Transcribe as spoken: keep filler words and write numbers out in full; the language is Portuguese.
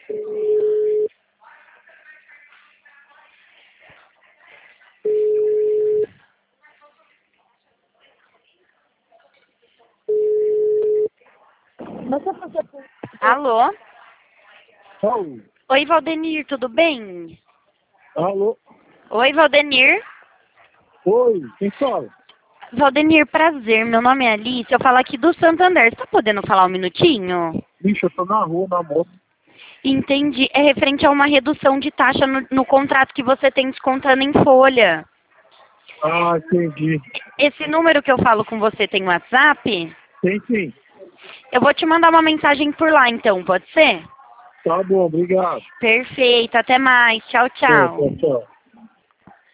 Alô? Alô? Oi, Valdenir, tudo bem? Alô? Oi, Valdenir. Oi, quem fala? Valdenir, prazer. Meu nome é Alice. Eu falo aqui do Santander. Você tá podendo falar um minutinho? Bicho, eu tô na rua, na moto. Entendi. É referente a uma redução de taxa no, no contrato que você tem descontando em folha. Ah, entendi. Esse número que eu falo com você tem WhatsApp? Tem sim. Eu vou te mandar uma mensagem por lá, então, pode ser? Tá bom, obrigado. Perfeito. Até mais. Tchau, Tchau, tchau. tchau, tchau.